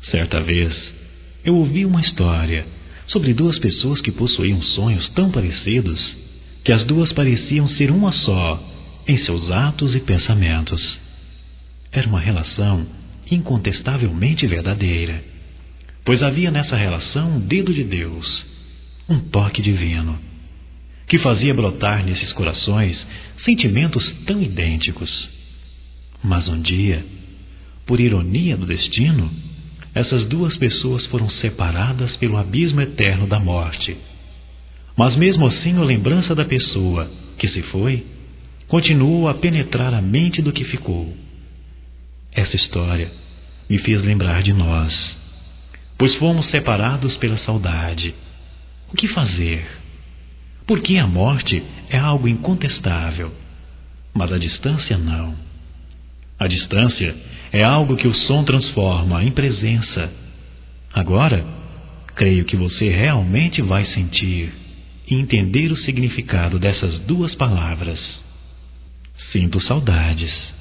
Certa vez, eu ouvi uma história sobre duas pessoas que possuíam sonhos tão parecidos que as duas pareciam ser uma só em seus atos e pensamentos. Era uma relação incontestavelmente verdadeira, pois havia nessa relação um dedo de Deus, um toque divino, que fazia brotar nesses corações sentimentos tão idênticos. Mas um dia, por ironia do destino, essas duas pessoas foram separadas pelo abismo eterno da morte. Mas mesmo assim a lembrança da pessoa que se foi continuou a penetrar a mente do que ficou. Essa história me fez lembrar de nós, pois fomos separados pela saudade. O que fazer? Porque a morte é algo incontestável, mas a distância não. A distância é algo que o som transforma em presença. Agora, creio que você realmente vai sentir e entender o significado dessas duas palavras. Sinto saudades.